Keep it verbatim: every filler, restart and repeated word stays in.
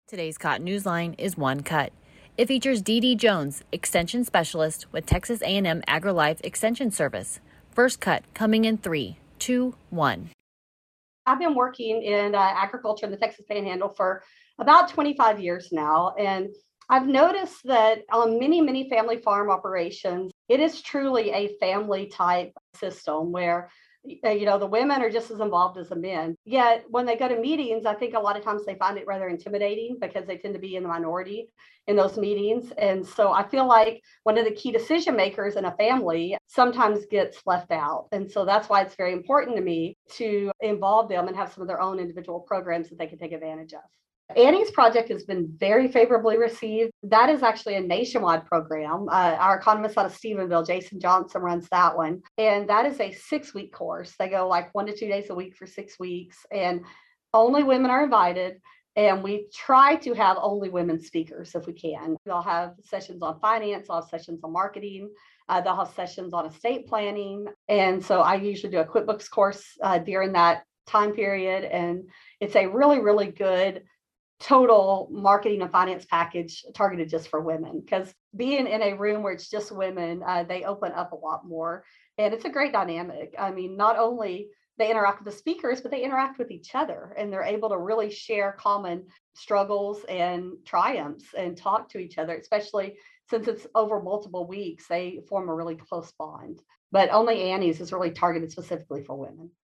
Today's Cotton Newsline is One Cut. It features Dee Dee Jones, Extension Specialist with Texas A and M AgriLife Extension Service. First cut coming in three, two, one. I've been working in uh, agriculture in the Texas Panhandle for about twenty-five years now, and I've noticed that on many, many family farm operations, it is truly a family type system where you know the women are just as involved as the men. Yet when they go to meetings, I think a lot of times they find it rather intimidating because they tend to be in the minority in those meetings. And so I feel like one of the key decision makers in a family sometimes gets left out. And so that's why it's very important to me to involve them and have some of their own individual programs that they can take advantage of. Annie's project has been very favorably received. That is actually a nationwide program. Uh, our economist out of Stephenville, Jason Johnson, runs that one. And that is a six week course. They go like one to two days a week for six weeks, and only women are invited. And we try to have only women speakers if we can. They'll have sessions on finance, they'll have sessions on marketing, uh, they'll have sessions on estate planning. And so I usually do a QuickBooks course uh, during that time period. And it's a really, really good total marketing and finance package targeted just for women, because being in a room where it's just women, uh, they open up a lot more, and it's a great dynamic. I mean, not only they interact with the speakers, but they interact with each other, and they're able to really share common struggles and triumphs and talk to each other, especially since it's over multiple weeks. They form a really close bond. But only Annie's is really targeted specifically for women.